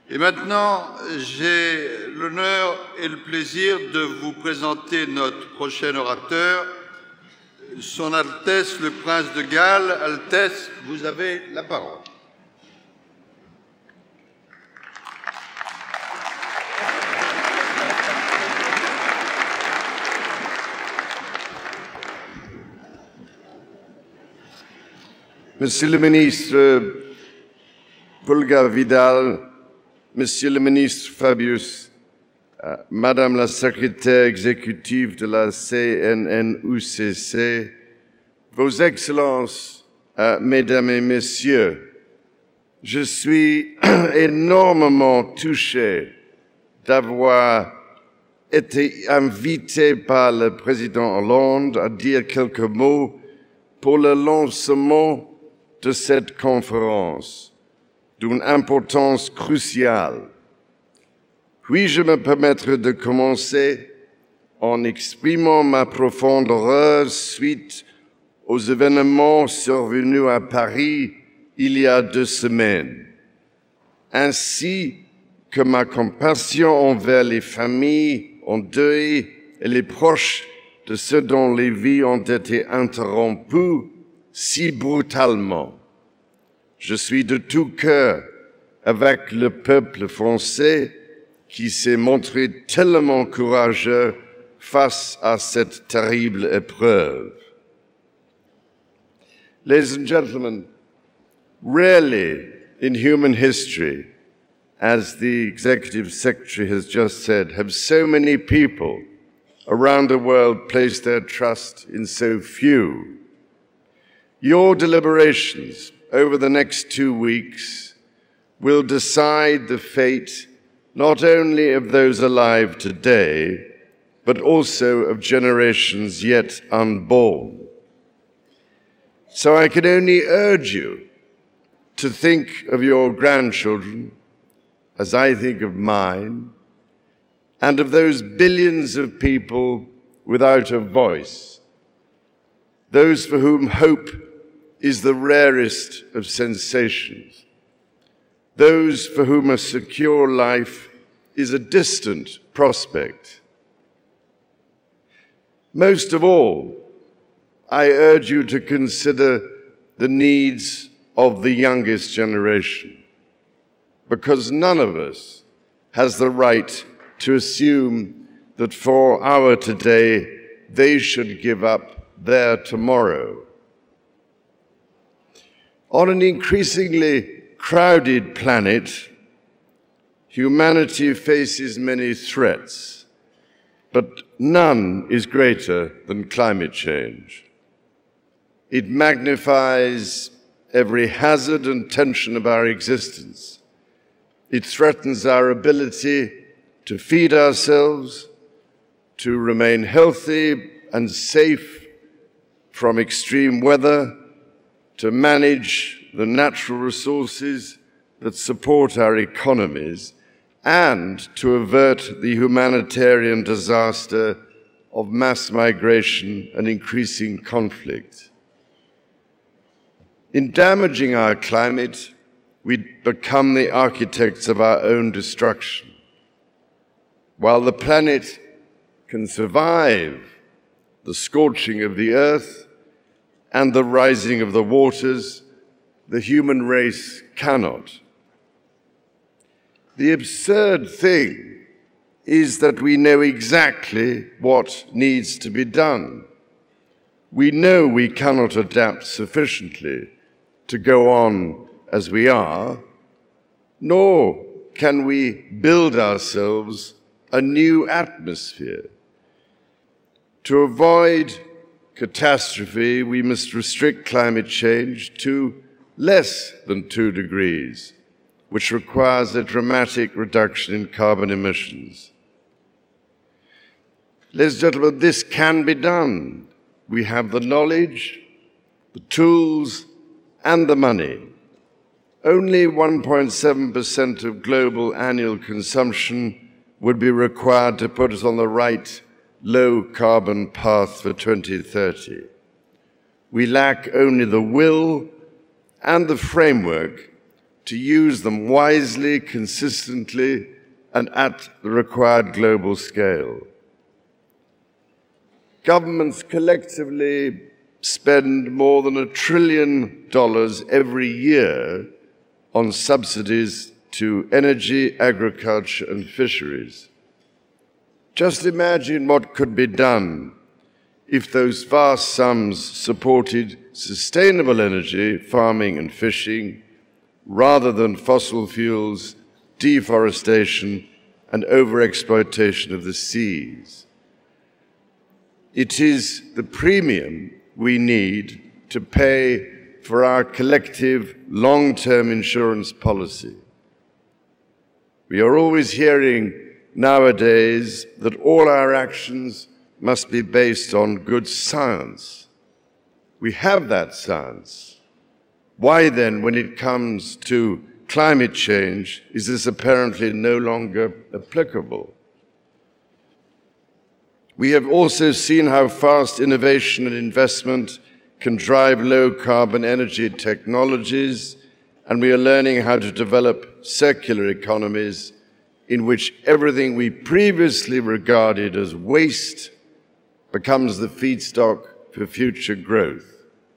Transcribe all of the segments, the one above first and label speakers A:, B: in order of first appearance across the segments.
A: Et maintenant, j'ai l'honneur et le plaisir de vous présenter notre prochain orateur, Son Altesse le Prince de Galles. Altesse, vous avez la parole.
B: Monsieur le ministre Pulgar-Vidal, Monsieur le ministre Fabius, Madame la secrétaire exécutive de la CNNUCC, Vos Excellences, Mesdames et Messieurs, je suis énormément touché d'avoir été invité par le président Hollande à dire quelques mots pour le lancement de cette conférence d'une importance cruciale. Puis-je me permettre de commencer en exprimant ma profonde horreur suite aux événements survenus à Paris il y a 2 semaines, ainsi que ma compassion envers les familles en deuil et les proches de ceux dont les vies ont été interrompues si brutalement. Je suis de tout cœur avec le peuple français qui s'est montré tellement courageux face à cette terrible épreuve. Ladies and gentlemen, rarely in human history, as the Executive Secretary has just said, have so many people around the world placed their trust in so few. Your deliberations over the next 2 weeks will decide the fate not only of those alive today, but also of generations yet unborn. So I can only urge you to think of your grandchildren as I think of mine, and of those billions of people without a voice, those for whom hope is the rarest of sensations, those for whom a secure life is a distant prospect. Most of all, I urge you to consider the needs of the youngest generation, because none of us has the right to assume that for our today they should give up their tomorrow. On an increasingly crowded planet, humanity faces many threats, but none is greater than climate change. It magnifies every hazard and tension of our existence. It threatens our ability to feed ourselves, to remain healthy and safe from extreme weather, to manage the natural resources that support our economies, and to avert the humanitarian disaster of mass migration and increasing conflict. In damaging our climate, we become the architects of our own destruction. While the planet can survive the scorching of the earth and the rising of the waters, the human race cannot. The absurd thing is that we know exactly what needs to be done. We know we cannot adapt sufficiently to go on as we are, nor can we build ourselves a new atmosphere. To avoid catastrophe, we must restrict climate change to less than 2 degrees, which requires a dramatic reduction in carbon emissions. Ladies and gentlemen, this can be done. We have the knowledge, the tools, and the money. Only 1.7% of global annual consumption would be required to put us on the right low-carbon path for 2030. We lack only the will and the framework to use them wisely, consistently, and at the required global scale. Governments collectively spend more than $1 trillion every year on subsidies to energy, agriculture, and fisheries. Just imagine what could be done if those vast sums supported sustainable energy, farming and fishing, rather than fossil fuels, deforestation, and overexploitation of the seas. It is the premium we need to pay for our collective long-term insurance policy. We are always hearing nowadays that all our actions must be based on good science. We have that science. Why then, when it comes to climate change, is this apparently no longer applicable? We have also seen how fast innovation and investment can drive low-carbon energy technologies, and we are learning how to develop circular economies in which everything we previously regarded as waste becomes the feedstock for future growth.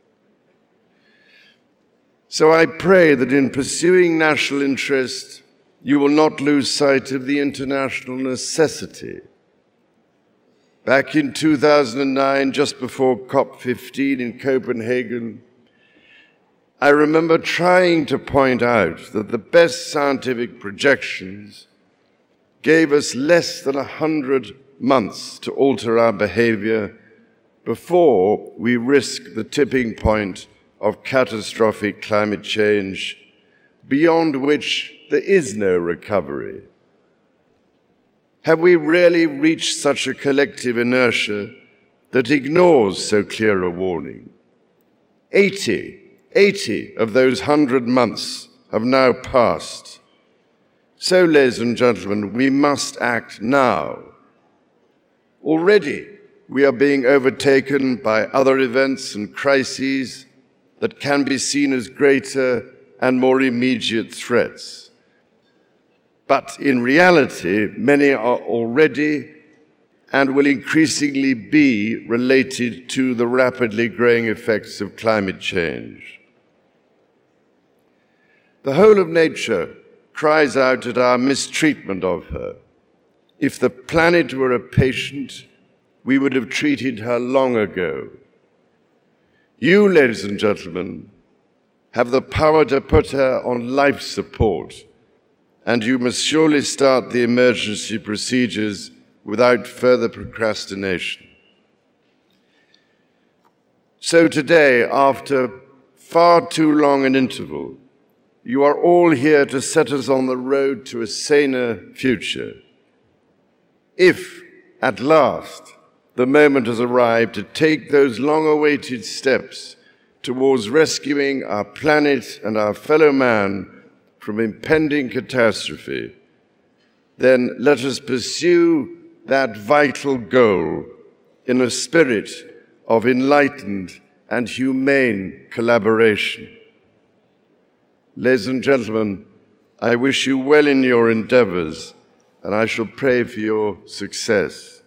B: So I pray that in pursuing national interest, you will not lose sight of the international necessity. Back in 2009, just before COP15 in Copenhagen, I remember trying to point out that the best scientific projections gave us less than 100 months to alter our behavior before we risk the tipping point of catastrophic climate change, beyond which there is no recovery. Have we really reached such a collective inertia that ignores so clear a warning? 80 of those 100 months have now passed. So, ladies and gentlemen, we must act now. Already, we are being overtaken by other events and crises that can be seen as greater and more immediate threats. But in reality, many are already and will increasingly be related to the rapidly growing effects of climate change. The whole of nature cries out at our mistreatment of her. If the planet were a patient, we would have treated her long ago. You, ladies and gentlemen, have the power to put her on life support, and you must surely start the emergency procedures without further procrastination. So today, after far too long an interval, you are all here to set us on the road to a saner future. If, at last, the moment has arrived to take those long-awaited steps towards rescuing our planet and our fellow man from impending catastrophe, then let us pursue that vital goal in a spirit of enlightened and humane collaboration. Ladies and gentlemen, I wish you well in your endeavors, and I shall pray for your success.